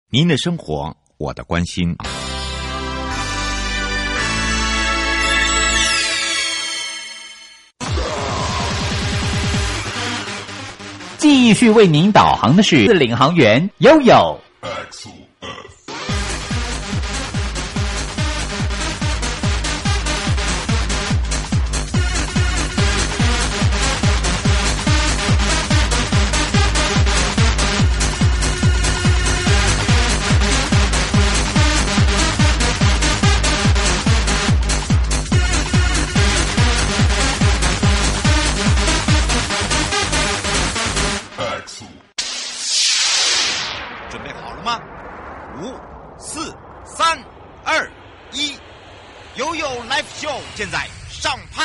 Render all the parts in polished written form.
您的生活，我的关心。 继续为您导航的是领航员悠悠。 准备好了吗？5、4、3、2、1，悠悠 Live Show 现在上拍。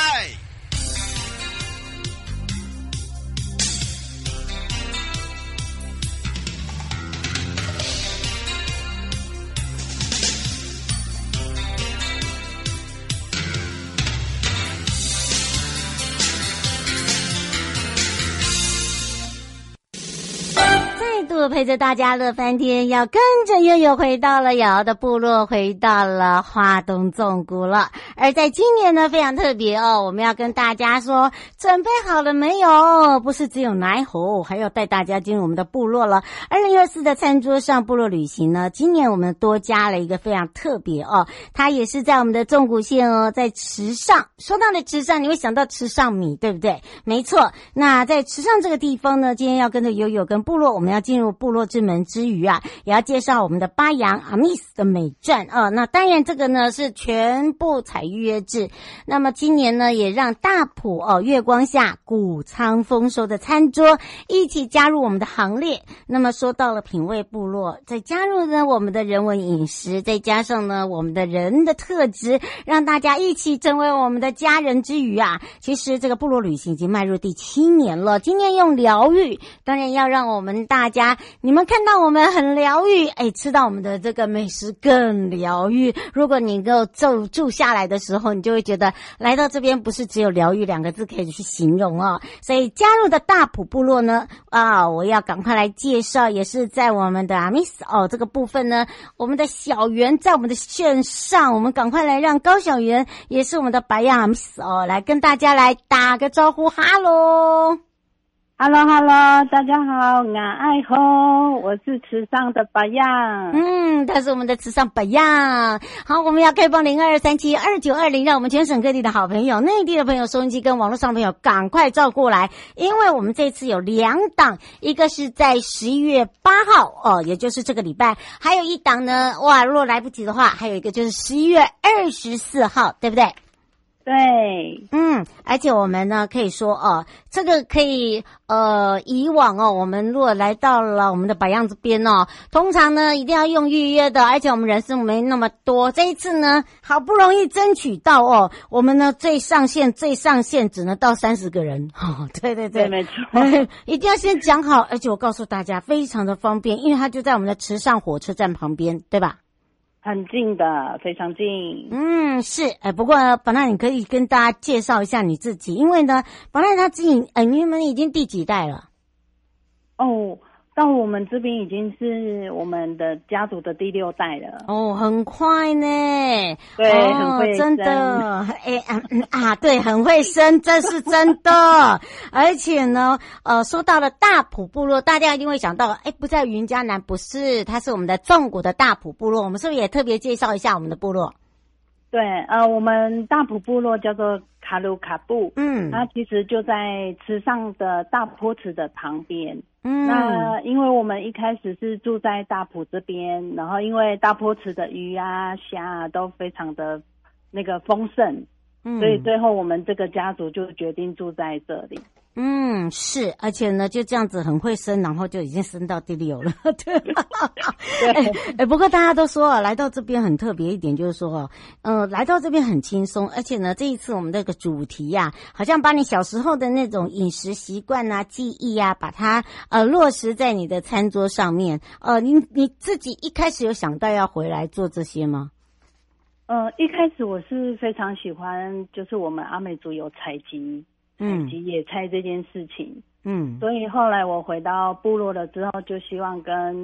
陪着大家乐翻天，要跟着悠悠回到了瑶的部落，回到了花东纵谷了。而在今年呢，非常特别哦，我们要跟大家说，准备好了没有？不是只有奶吼，还要带大家进入我们的部落了。2024的餐桌上部落旅行呢，今年我们多加了一个非常特别哦，它也是在我们的纵谷县哦，在池上。说到了池上，你会想到池上米，对不对？没错。那在池上这个地方呢，今天要跟着悠悠跟部落，我们要进入部落之门之余啊，也要介绍我们的巴扬阿密斯的美传啊。那当然这个呢是全部采预约制。那么今年呢，也让大埔月光下谷仓丰收的餐桌一起加入我们的行列。那么说到了品味部落，再加入呢我们的人文饮食，再加上呢我们的人的特质，让大家一起成为我们的家人之余啊，其实这个部落旅行已经迈入第7年了。今年用疗愈，当然要让我们大家，你们看到我们很疗愈，吃到我们的这个美食更疗愈。如果你够住下来的时候，你就会觉得来到这边不是只有疗愈2个字可以去形容哦。所以加入的大埔部落呢，我要赶快来介绍，也是在我们的阿密斯这个部分呢，我们的小圆在我们的线上，我们赶快来让高小圆，也是我们的白亚阿密斯来跟大家来打个招呼，哈喽。 Hello， 大家好，我爱吼，我是池上的白样。 他是我们的池上白样。好，我们要开放02372920，让我们全省各地的好朋友、内地的朋友、收音机跟网络上的朋友赶快照过来，因为我们这次有2档，一个是在11月8号也就是这个礼拜，还有一档呢，如果来不及的话，还有一个就是11月24号，对不对？ 对， 而且我们呢可以说这个可以以往我们如果来到了我们的百样这边通常呢一定要用预约的，而且我们人数没那么多。这一次呢好不容易争取到我们呢最上限只能到30个人对， 没错一定要先讲好，而且我告诉大家非常的方便，因为它就在我们的池上火车站旁边，对吧？ 很近的，非常近。 是。不过本来你可以跟大家介绍一下你自己，因为呢，本来他自己你们已经第几代了？ 到我们这边已经是我们的家族的第6代了。 很快呢。 对，很会生， 真的。对，很会生，这是真的。而且呢，说到了大埔部落，大家一定会想到，不在云嘉南，不是，它是我们的纵谷的大埔部落。我们是不是也特别介绍一下我们的部落？ 对，我们大埔部落叫做卡鲁卡布，它其实就在池上的大坡池的旁边。那因为我们一开始是住在大埔这边，然后因为大坡池的鱼啊、虾啊都非常的那个丰盛，所以最后我们这个家族就决定住在这里。 是，而且呢，就这样子很会生，然后就已经生到第6了。对，不过大家都说来到这边很特别一点，就是说来到这边很轻松，而且呢，这一次我们这个主题好像把你小时候的那种饮食习惯记忆把它落实在你的餐桌上面。你自己一开始有想到要回来做这些吗？ 一开始我是非常喜欢，就是我们阿美族有采集野菜这件事情。所以后来我回到部落了之后，就希望跟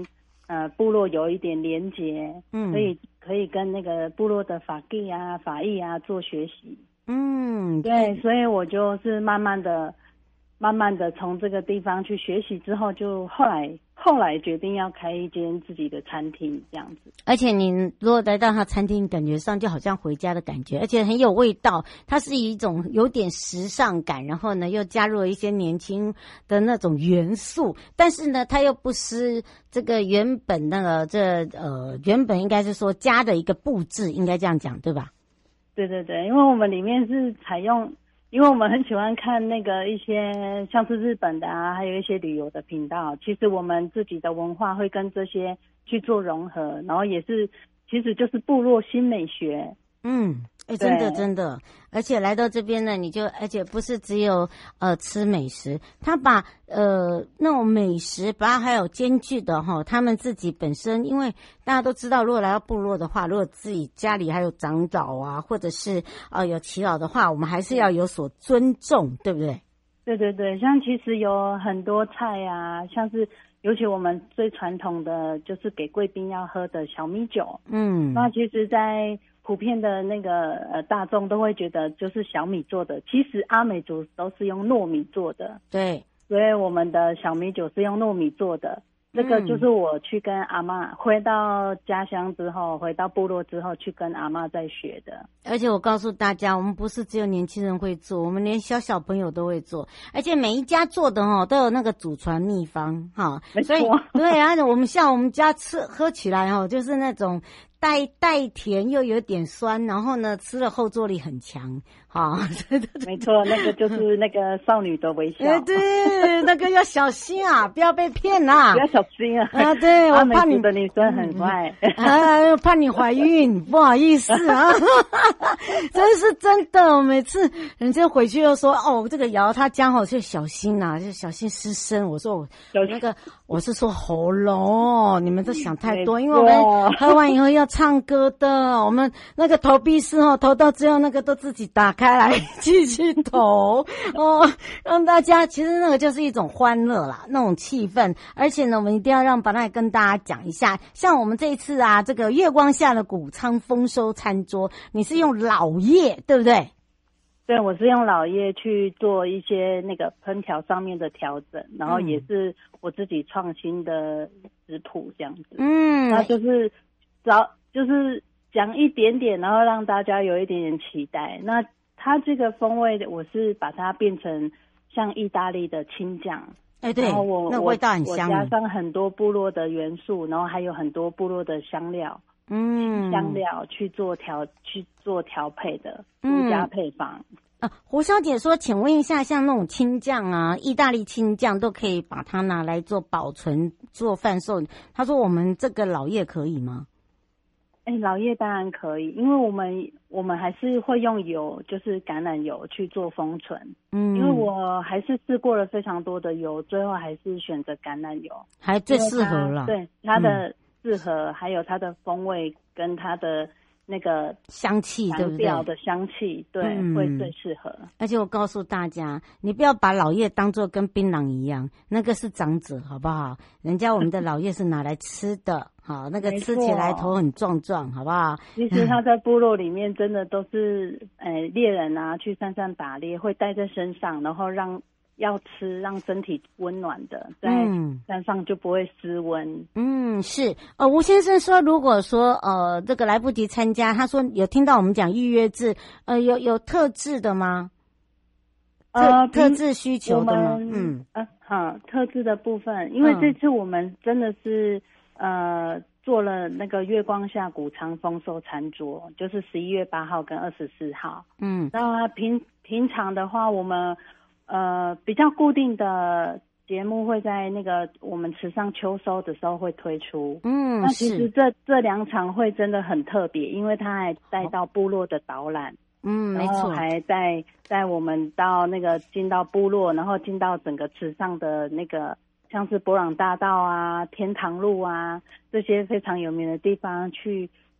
部落有一点连结，可以跟那个部落的法纪啊、法艺啊做学习。对，所以我就是慢慢的从这个地方去学习之后，就后来决定要开一间自己的餐厅这样子。 而且你如果来到他餐厅，感觉上就好像回家的感觉，而且很有味道。它是一种有点时尚感，然后呢又加入了一些年轻的那种元素，但是呢它又不失这个原本那个原本应该是说家的一个布置，应该这样讲对吧？ 对对对，因为我们里面是采用。因为我们很喜欢看那个一些像是日本的啊，还有一些旅游的频道，其实我们自己的文化会跟这些去做融合，然后也是其实就是部落新美学。 真的，而且来到这边呢，而且不是只有吃美食，他把那种美食把它还有兼具的哈，他们自己本身，因为大家都知道，如果来到部落的话，如果自己家里还有长老啊，或者是有耆老的话，我们还是要有所尊重，对不对？ 对对对，像其实有很多菜啊，像是尤其我们最传统的就是给贵宾要喝的小米酒，那其实在普遍的那个大众都会觉得就是小米做的，其实阿美族都是用糯米做的。 对， 所以我们的小米酒是用糯米做的。这个就是我去跟阿嬷回到家乡之后，回到部落之后去跟阿嬷在学的。 而且我告诉大家，我们不是只有年轻人会做，我们连小朋友都会做，而且每一家做的都有那个祖传秘方所以对啊，我们像我们家喝起来就是那种带甜又有点酸，然后呢吃了后坐力很强没错，那个就是那个少女的微笑。 对，那个要小心啊，不要被骗啊， 不要小心啊。 对，我怕你的女生很坏怕你怀孕，不好意思啊。真是真的，每次人家回去又说这个瑶他家就小心啊，就小心失身。我说我是说喉咙，你们都想太多，因为我们喝完以后要唱歌的，我们那个投币式投到最后那个都自己打开来继续投让大家其实那个就是一种欢乐啦，那种气氛。而且呢，我们一定要把它跟大家讲一下，像我们这一次啊，这个月光下的谷仓丰收餐桌，你是用老叶对不对？ 对，我是用老叶去做一些那个烹调上面的调整，然后也是我自己创新的食谱这样子。那就是讲一点点，然后让大家有一点点期待。那它这个风味，我是把它变成像意大利的青酱。 对， 然后那味道很香。 我加上很多部落的元素，然后还有很多部落的香料。香料去做调配的独家配方。 胡小姐说，请问一下，像那种青酱啊，意大利青酱都可以把它拿来做保存、做贩售。她说我们这个老叶可以吗？ 老叶当然可以，因为我们还是会用油，就是橄榄油去做封存。因为我还是试过了非常多的油，最后还是选择橄榄油， 还最适合了。 对，它的适合，还有它的风味跟它的那个香气，对不对？ 调的香气，对，会最适合。 而且我告诉大家，你不要把老叶当作跟槟榔一样，那个是长者，好不好？人家我们的老叶是拿来吃的，好，那个吃起来头很壮壮，好不好？ 其实他在部落里面真的都是，猎人啊，去山上打猎会带在身上，然后要吃让身体温暖的，在山上就不会失温。 是。吴先生说，如果说这个来不及参加，他说有听到我们讲预约制，有特制的吗？特制需求的吗？ 特制的部分，因为这次我们真的是做了那个月光下谷仓丰收餐桌，就是11月8号跟24号。那平常的话，我们比较固定的节目会在那个我们池上秋收的时候会推出。那其实这两场会真的很特别，因为它还带到部落的导览。 没错， 然后还带我们到那个进到部落，然后进到整个池上的那个像是博朗大道啊、天堂路啊这些非常有名的地方去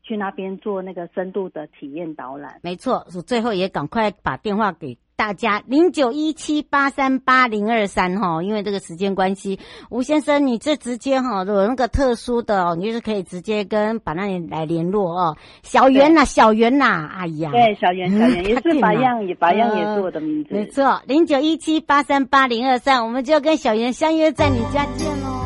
去那边做那个深度的体验导览。 没错，最后也赶快把电话给大家0917838023哈，因为这个时间关系，吴先生你这直接哈有那个特殊的哦，你就是可以直接跟把那里来联络哦。小圆呐，哎呀， 对，小圆也是拔样也是我的名字， 没错，0917838023，我们就跟小圆相约在你家见喽。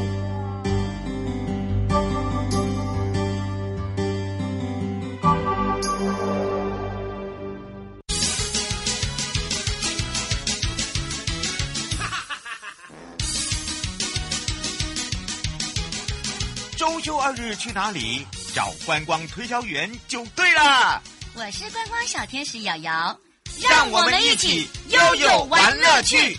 周休2日去哪里？找观光推销员就对了。 我是观光小天使瑶瑶， 让我们一起悠悠玩乐趣。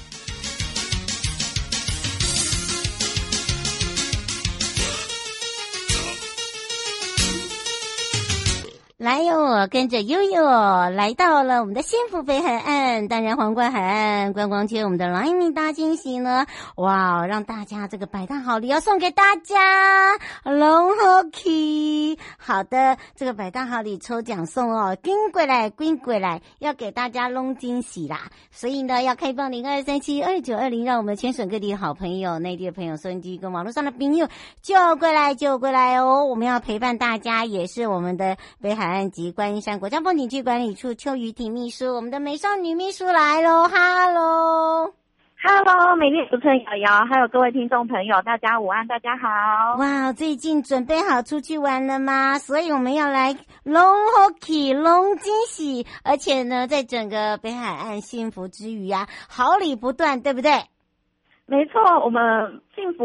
来哟，我跟着悠悠来到了我们的幸福北海岸，当然皇冠海岸观光区，我们的来米大惊喜呢，哇，让大家这个百大好礼要送给大家，龙好气。好的，这个百大好礼抽奖送哦，跟过来，要给大家弄惊喜啦。所以呢，要开放02372920，让我们全省各地的好朋友、内地的朋友、收音机跟网络上的朋友就过来哦。我们要陪伴大家，也是我们的北海岸及观音山国家风景区管理处邱瑜婷秘书，我们的美少女秘书来咯，哈喽。 Hello， 美丽主持人瑶瑶，还有各位听众朋友，大家午安，大家好。 哇，最近准备好出去玩了吗？所以我们要来龙好气龙惊喜，而且呢，在整个北海岸幸福之余啊，好礼不断，对不对？ 没错，我们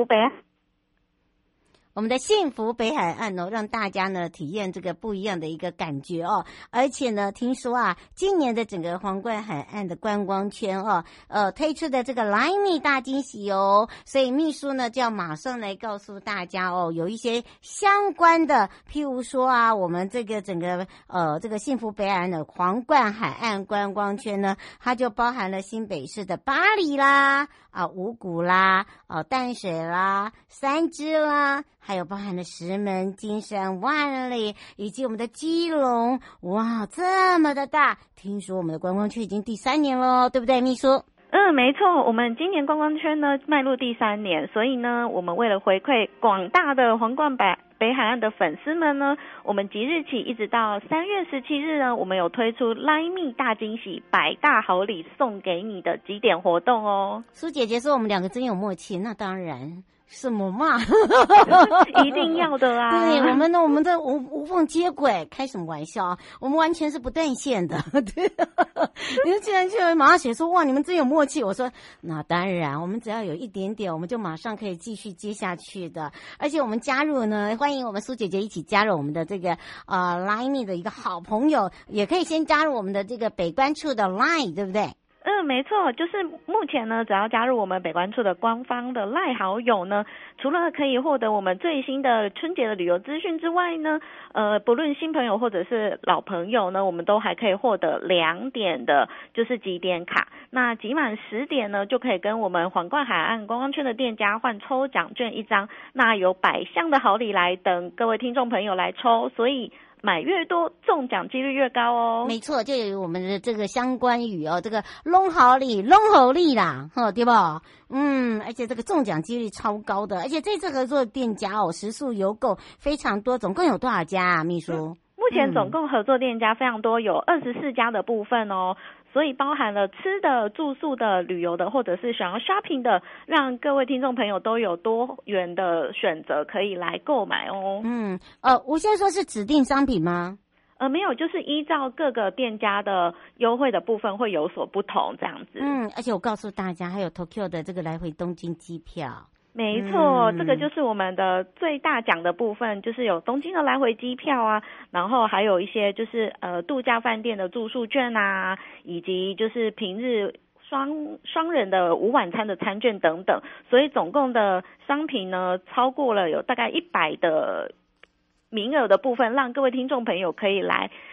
的幸福北海岸哦，让大家呢体验这个不一样的一个感觉哦。而且呢，听说啊，今年的整个皇冠海岸的观光圈哦，推出的这个来米大惊喜哦，所以秘书呢就要马上来告诉大家哦，有一些相关的，譬如说啊，我们这个整个这个幸福北海岸的皇冠海岸观光圈呢，它就包含了新北市的八里啦、五股啦、淡水啦、三芝啦。还有包含了石门、金山、万里，以及我们的基隆，哇，这么的大！听说我们的观光区已经第3年了，对不对，秘书？ 没错，我们今年观光圈呢迈入第3年，所以呢，我们为了回馈广大的皇冠北海岸的粉丝们呢，我们即日起一直到3月17日呢，我们有推出来米大惊喜百大好礼送给你的几点活动哦。 苏姐姐说我们2个真有默契，那当然。什么嘛一定要的啊。 对，我们的无缝接轨，开什么玩笑啊，我们完全是不断线的。对，你竟然就马上写说哇，你们真有默契。我说那当然，我们只要有一点点，我们就马上可以继续接下去的。而且我们加入呢，欢迎我们苏姐姐一起加入我们的这个Line 的一个好朋友，也可以先加入我们的这个北关处的 Line， 对不对？ 没错，就是目前呢，只要加入我们北关处的官方的赖好友呢，除了可以获得我们最新的春节的旅游资讯之外呢，不论新朋友或者是老朋友呢，我们都还可以获得2点的，就是集点卡。那集满10点呢，就可以跟我们皇冠海岸观光圈的店家换抽奖券1张。那有100项的好礼来等各位听众朋友来抽，所以买越多，中奖几率越高哦。 没错，就有我们的这个相关语哦，这个弄好礼啦，对不？而且这个中奖几率超高的，而且这次合作的店家哦，时数有够非常多，总共有多少家啊，秘书？ 目前总共合作店家非常多，有24家的部分哦。所以包含了吃的、住宿的、旅游的，或者是想要 shopping 的，让各位听众朋友都有多元的选择可以来购买哦。 我现在说是指定商品吗？ 没有，就是依照各个店家的优惠的部分会有所不同这样子。 而且我告诉大家，还有 Tokyo 的这个来回东京机票。 没错，这个就是我们的最大奖的部分，就是有东京的来回机票啊，然后还有一些就是度假饭店的住宿券啊，以及就是平日双人的5晚餐的餐券等等，所以总共的商品呢超过了有大概100的名额的部分，让各位听众朋友可以来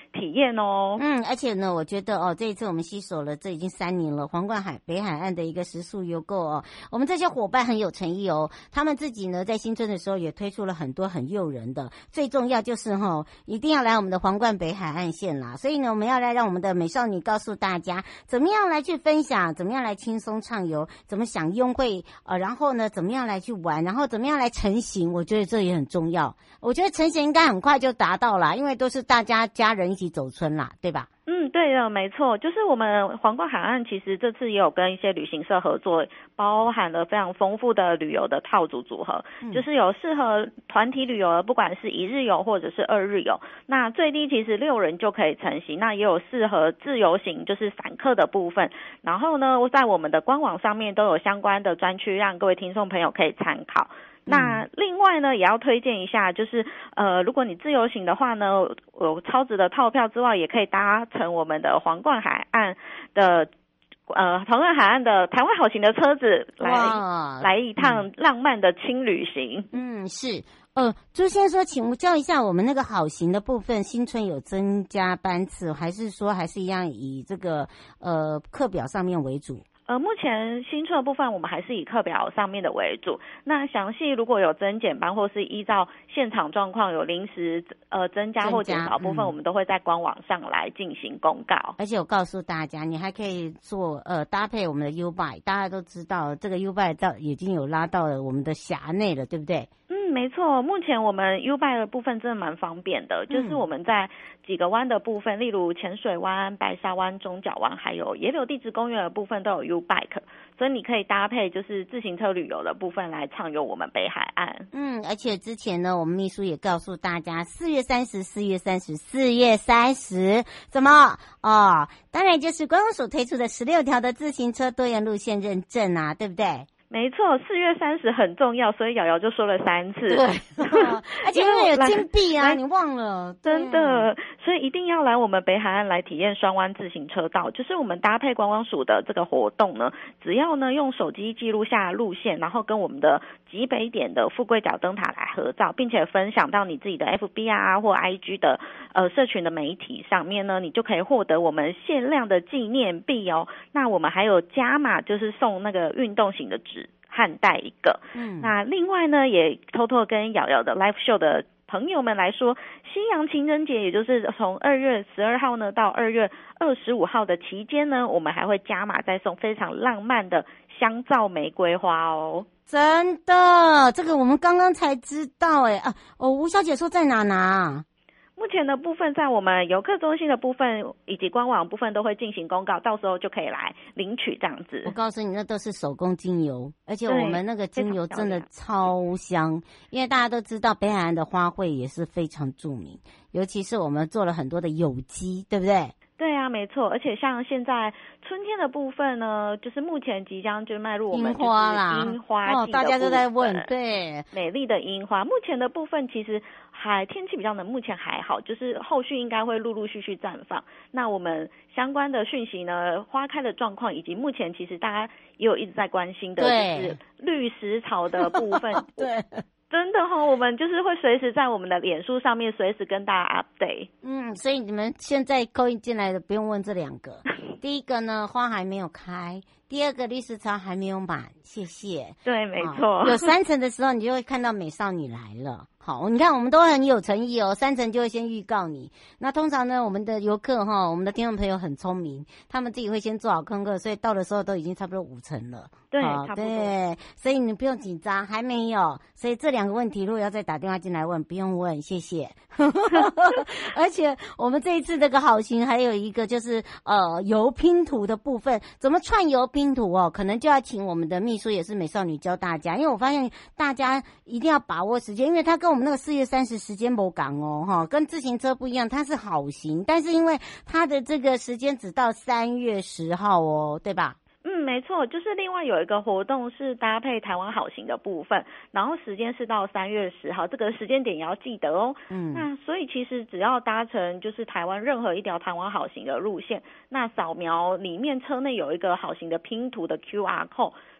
体验哦。 而且呢，我觉得这一次我们携手了，这已经3年了，皇冠北海岸的一个食宿游购我们这些伙伴很有诚意他们自己呢在新春的时候也推出了很多很诱人的，最重要就是一定要来我们的皇冠北海岸线啦。所以呢，我们要来让我们的美少女告诉大家，怎么样来去分享，怎么样来轻松畅游，怎么享优惠然后呢，怎么样来去玩，然后怎么样来成行，我觉得这也很重要。我觉得成行应该很快就达到了，因为都是大家家人一起走春啦，对吧？ 对的，没错，就是我们皇冠海岸其实这次也有跟一些旅行社合作，包含了非常丰富的旅游的套组组合，就是有适合团体旅游的，不管是1日游或者是2日游，那最低其实6人就可以成行，那也有适合自由行，就是散客的部分。然后呢，在我们的官网上面都有相关的专区，让各位听众朋友可以参考。那另外呢，也要推荐一下，就是如果你自由行的话呢，有超值的套票之外，也可以搭乘我们的皇冠海岸的皇冠海岸的台湾好行的车子来一趟浪漫的轻旅行。 是。朱先生说，请教一下，我们那个好行的部分，新春有增加班次，还是说还是一样以这个课表上面为主？ 目前新春的部分我们还是以课表上面的为主，那详细如果有增减班或是依照现场状况有临时增加或减少部分，我们都会在官网上来进行公告。 而且我告诉大家，你还可以做搭配我们的 U-Bike， 大家都知道这个 U-Bike 已经有拉到了我们的辖内了，对不对？ 没错，目前我们 U-Bike 的部分真的蛮方便的，就是我们在几个湾的部分，例如浅水湾、白沙湾、中角湾，还有野柳地质公园的部分都有 U-Bike， 所以你可以搭配就是自行车旅游的部分来畅游我们北海岸。 而且之前呢，我们秘书也告诉大家4月30怎么当然就是官方所推出的16条的自行车多元路线认证啊，对不对？ 没错，4月30很重要，所以瑶瑶就说了3次。 对，而且因为有金币啊，你忘了， 真的，所以一定要来我们北海岸来体验双湾自行车道。就是我们搭配观光署的这个活动呢，只要呢用手机记录下路线，然后跟我们的极北点的富贵角灯塔来合照，并且分享到你自己的 FB 啊或 IG 的社群的媒体上面呢，你就可以获得我们限量的纪念币哦。那我们还有加码，就是送那个运动型的纸汉带1个。那另外呢，也偷偷跟瑶瑶的 Live Show 的朋友们来说，西洋情人节，也就是从2月12号呢到2月25号的期间呢，我们还会加码再送非常浪漫的香皂玫瑰花哦。 真的，这个我们刚刚才知道吴小姐说在哪拿？ 目前的部分在我们游客中心的部分以及官网部分都会进行公告，到时候就可以来领取这样子。 我告诉你，那都是手工精油，而且我们那个精油真的超香，因为大家都知道北海岸的花卉也是非常著名，尤其是我们做了很多的有机，对不对？ 对啊，没错，而且像现在春天的部分呢，就是目前即将就迈入我们樱花啦， 樱花季的大家都在问，对， 美丽的樱花。目前的部分其实天气比较冷，目前还好，就是后续应该会陆陆续续绽放。那我们相关的讯息呢，花开的状况以及目前其实大家也有一直在关心的，就是绿石草的部分。 对。 真的我们就是会随时在我们的脸书上面随时跟大家 update。 所以你们现在勾引进来的不用问这2个。第一个呢，花还没有开；第二个，绿石草还没有满。谢谢。 对，没错。 有3层的时候，你就会看到美少女来了。好，你看我们都很有诚意哦，3层就会先预告你。那通常呢，我们的游客我们的听众朋友很聪明，他们自己会先做好功课，所以到的时候都已经差不多5层了。 对，差不多。 对，所以你不用紧张，还没有。所以这2个问题，如果要再打电话进来问，不用问，谢谢。而且我们这一次这个好行还有一个就是油拼图的部分，怎么串油拼图可能就要请我们的秘书也是美少女教大家，因为我发现大家一定要把握时间，因为他跟我们那个4月30时间不同跟自行车不一样，它是好行，但是因为它的这个时间只到3月10号对吧？ 没错，就是另外有一个活动是搭配台湾好行的部分，然后时间是到3月10号，这个时间点也要记得哦。那所以其实只要搭乘就是台湾任何一条台湾好行的路线，那扫描里面车内有一个好行的拼图的 QR code，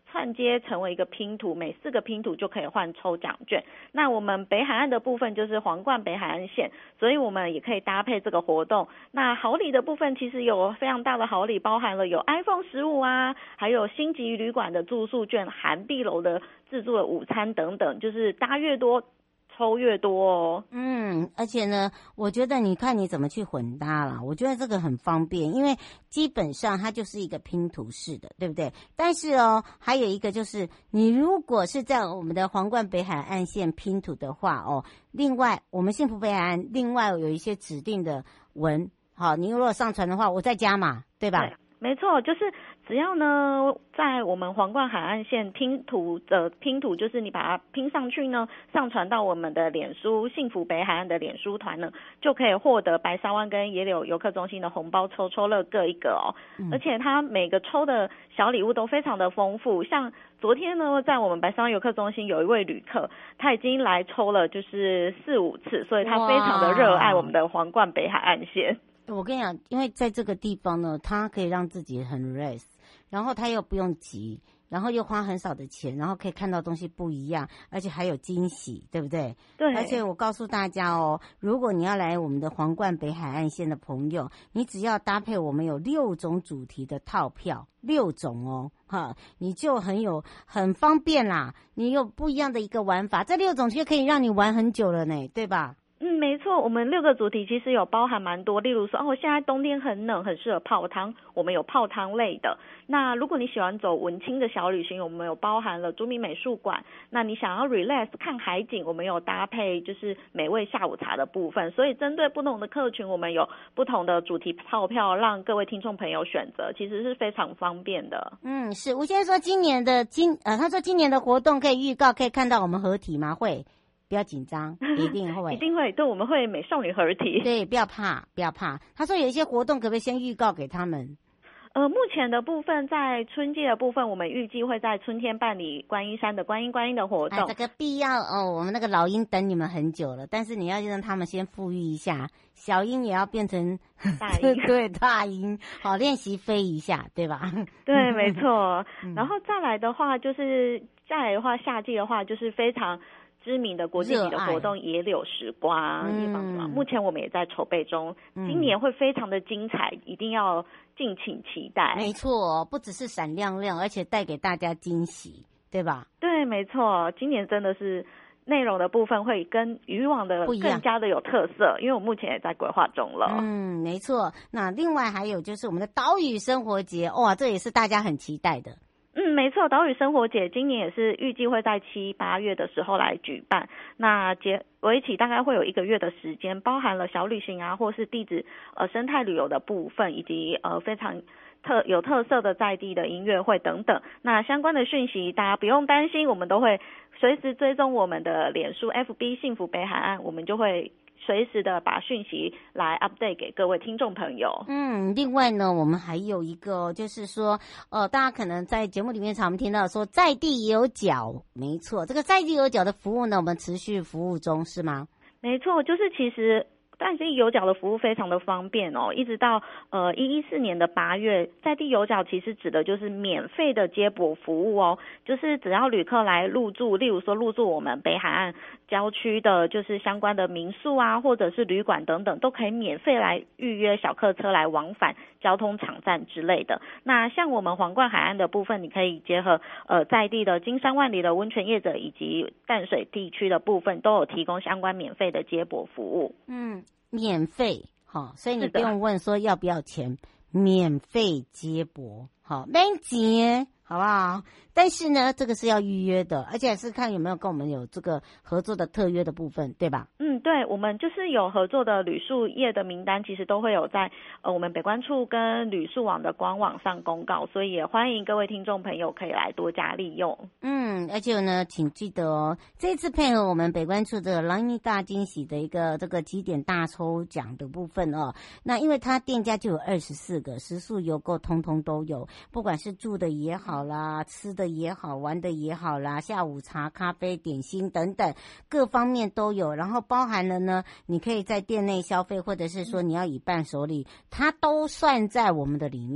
串接成为一个拼图，每4个拼图就可以换抽奖券。那我们北海岸的部分就是皇冠北海岸线，所以我们也可以搭配这个活动。那好礼的部分其实有非常大的好礼，包含了有 iPhone 15啊，还有星级旅馆的住宿券、涵碧楼的自助的午餐等等，就是搭越多抽越多哦。 而且呢，我觉得你看你怎么去混搭啦，我觉得这个很方便，因为基本上它就是一个拼图式的，对不对？但是还有一个就是你如果是在我们的皇冠北海岸线拼图的话另外我们幸福北海岸另外有一些指定的文，好，你如果上传的话我再加嘛，对吧？ 对，没错，就是只要呢在我们皇冠海岸线拼图的拼图，就是你把它拼上去呢，上传到我们的脸书幸福北海岸的脸书团呢，就可以获得白沙湾跟野柳游客中心的红包抽乐各一个哦。而且它每个抽的小礼物都非常的丰富，像昨天呢在我们白沙湾游客中心有一位旅客，他已经来抽了就是4-5次，所以他非常的热爱我们的皇冠北海岸线。 我跟你讲，因为在这个地方呢，他可以让自己很 rest， 然后他又不用急，然后又花很少的钱，然后可以看到东西不一样，而且还有惊喜，对不对？ 对。 而且我告诉大家如果你要来我们的皇冠北海岸线的朋友，你只要搭配我们有6种主题的套票，6种你就很方便啦，你有不一样的一个玩法，这6种就可以让你玩很久了呢，对吧？ 没错，我们6个主题其实有包含蛮多，例如说现在冬天很冷，很适合泡汤，我们有泡汤类的。那如果你喜欢走文青的小旅行，我们有包含了朱明美术馆。那你想要 relax 看海景，我们有搭配就是美味下午茶的部分。所以针对不同的客群，我们有不同的主题套票让各位听众朋友选择，其实是非常方便的。 是吴先生说他说今年的活动可以预告，可以看到我们合体吗？会。不要紧张，一定会， 一定会。对，我们会美少女合体。 对，不要怕，不要怕。他说有一些活动，可不可以先预告给他们？ 目前的部分，在春季的部分，我们预计会在春天办理观音山的观音的活动。 这个必要我们那个老鹰等你们很久了，但是你要让他们先富裕一下，小鹰也要变成大鹰， 对，大鹰，好练习飞一下，对吧？ 对，没错。然后再来的话，夏季的话就是非常知名的国际级的活动野柳时光夜访团，目前我们也在筹备中，今年会非常的精彩，一定要敬请期待。 没错，不只是闪亮亮，而且带给大家惊喜，对吧？ 对，没错，今年真的是内容的部分会跟以往的更加的有特色，因为我目前也在规划中了。 没错。那另外还有就是我们的岛屿生活节，哇，这也是大家很期待的。 没错，岛屿生活节今年也是预计会在7、8月的时候来举办。那为期大概会有1个月的时间，包含了小旅行啊，或是地质生态旅游的部分，以及非常有特色的在地的音乐会等等。那相关的讯息大家不用担心，我们都会随时追踪我们的脸书 FB 幸福北海岸，我们就会随时的把讯息来 update 给各位听众朋友。 另外呢，我们还有一个就是说，大家可能在节目里面常听到说在地有脚，没错，这个在地有脚的服务呢，我们持续服务中，是吗？ 没错，就是其实在地有脚的服务非常的方便一直到2014年的8月，在地有脚其实指的就是免费的接驳服务就是只要旅客来入住，例如说入住我们北海岸郊区的就是相关的民宿啊，或者是旅馆等等，都可以免费来预约小客车来往返交通场站之类的。那像我们皇冠海岸的部分，你可以结合在地的金山万里的温泉业者以及淡水地区的部分，都有提供相关免费的接驳服务。 免费，所以你不用问说要不要钱，免费接驳，没钱，好不好？但是呢，这个是要预约的，而且是看有没有跟我们有这个合作的特约的部分，对吧？ 对，我们就是有合作的旅宿业的名单，其实都会有在我们北关处跟旅宿网的官网上公告，所以也欢迎各位听众朋友可以来多加利用。 而且呢，请记得这次配合我们北关处的蓝衣大惊喜的一个这个几点大抽奖的部分那因为它店家就有24个，食宿游购通通都有，不管是住的也好啦，吃的也好，玩的也好啦，下午茶、咖啡、点心等等各方面都有，然后包含了呢，你可以在店内消费，或者是说你要以伴手礼，它都算在我们的里面。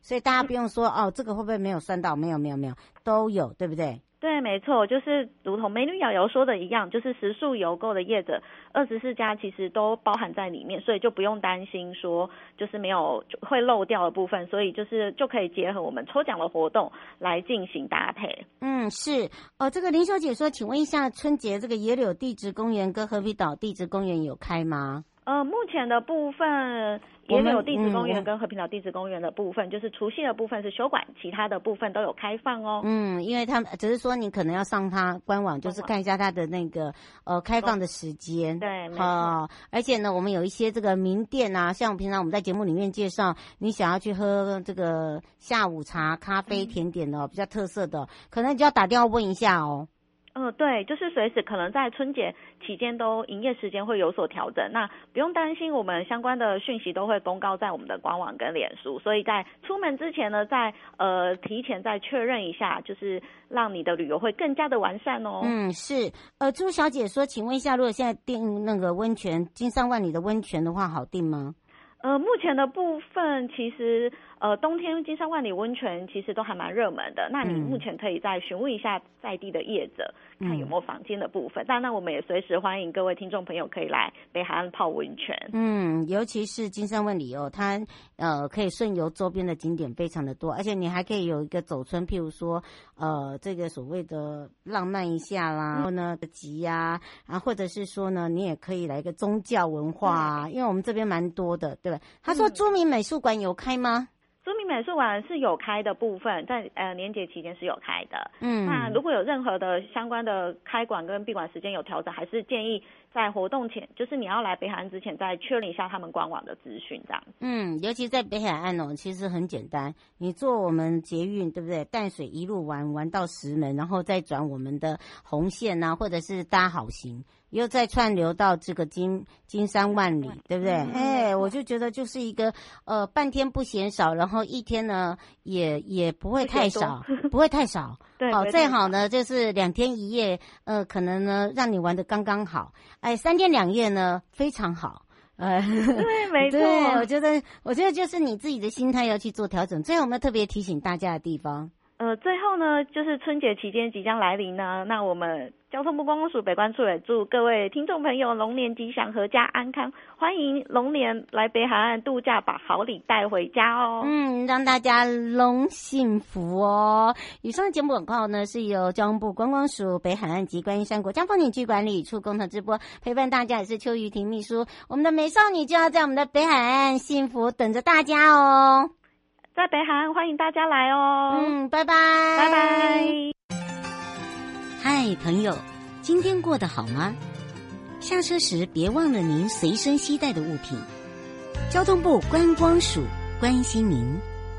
所以大家不用说哦，这个会不会没有算到？没有，都有，对不对？ 对，没错，就是如同美女瑶瑶说的一样，就是食宿邮购的业者24家其实都包含在里面，所以就不用担心说就是没有会漏掉的部分，所以就可以结合我们抽奖的活动来进行搭配。 是这个林小姐说，请问一下，春节这个野柳地质公园跟和平岛地质公园有开吗？ 目前的部分，也有地质公园跟和平岛地质公园的部分，就是除夕的部分是休馆，其他的部分都有开放哦。 因为他们只是说你可能要上它官网，就是看一下它的那个开放的时间。 对，没错。 而且呢，我们有一些这个名店啊，像平常我们在节目里面介绍，你想要去喝这个下午茶、咖啡、甜点的比较特色的，可能你就要打电话问一下哦。 对，就是随时可能在春节期间都营业时间会有所调整，那不用担心，我们相关的讯息都会公告在我们的官网跟脸书，所以在出门之前呢，提前再确认一下，就是让你的旅游会更加的完善哦。 是。朱小姐说，请问一下，如果现在订那个温泉金山万里的温泉的话，好订吗？ 目前的部分其实冬天金山万里温泉其实都还蛮热门的，那你目前可以再询问一下在地的业者，看有没有房间的部分。当然我们也随时欢迎各位听众朋友可以来北海岸泡温泉。尤其是金山万里它可以顺游周边的景点非常的多，而且你还可以有一个走村，譬如说这个所谓的浪漫一下啦，然后呢集啊，或者是说呢你也可以来一个宗教文化啊，因为我们这边蛮多的，对吧？他说朱明美术馆有开吗？ 朱明美术馆是有开的部分，在年节期间是有开的。那如果有任何的相关的开馆跟闭馆时间有调整，还是建议在活动前，就是你要来北海岸之前再确认一下他们官网的资讯这样。 尤其在北海岸其实很简单，你坐我们捷运，对不对？淡水一路玩到石门，然后再转我们的红线啊，或者是搭好行，又再串流到这个金山万里，对不对？我就觉得就是一个半天不嫌少，然后一天呢也不会太少，不会太少。 对， 最好呢就是2天1夜，可能呢让你玩得刚刚好。3天2夜呢非常好。 对，没错。 对，我觉得就是你自己的心态要去做调整。最后我们要特别提醒大家的地方。 最后呢，就是春节期间即将来临呢，那我们交通部观光署北关处也祝各位听众朋友龙年吉祥，阖家安康，欢迎龙年来北海岸度假，把好礼带回家哦。 让大家龙幸福哦。以上的节目广告呢，是由交通部观光署北海岸及观音山国家风景区管理处共同直播，陪伴大家也是邱玉婷秘书。我们的美少女就要在我们的北海岸幸福等着大家哦。 在北海岸欢迎大家来哦。 拜拜， 拜拜。 嗨，朋友，今天过得好吗？下车时别忘了您随身携带的物品。交通部观光署关心您。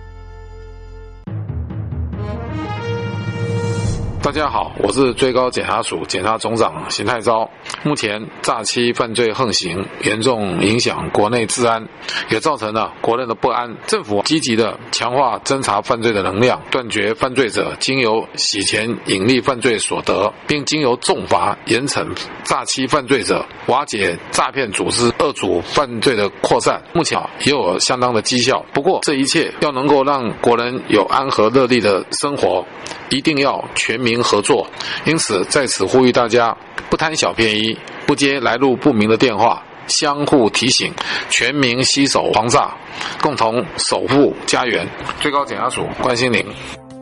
大家好，我是最高检察署检察总长邢太昭。目前诈欺犯罪横行，严重影响国内治安，也造成了国内的不安。政府积极的强化侦查犯罪的能量，断绝犯罪者经由洗钱隐匿犯罪所得，并经由重罚严惩诈欺犯罪者，瓦解诈骗组织恶组犯罪的扩散。目前也有相当的绩效。不过这一切要能够让国人有安和乐利的生活，一定要全民合作。因此在此呼吁大家，不贪小便宜，不接来路不明的电话，相互提醒，全民携手防诈，共同守护家园。最高检察署关心您。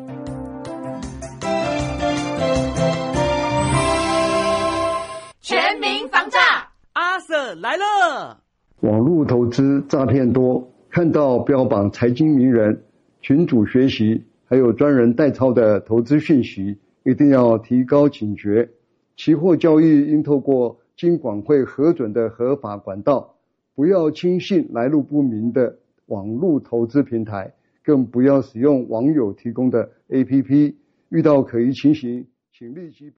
全民防诈，阿 Sir 来了。 网络投资诈骗多，看到标榜财经名人、群组学习，还有专人代操的投资讯息，一定要提高警觉。期货交易应透过金管会核准的合法管道，不要轻信来路不明的网络投资平台，更不要使用网友提供的 APP。遇到可疑情形，请立即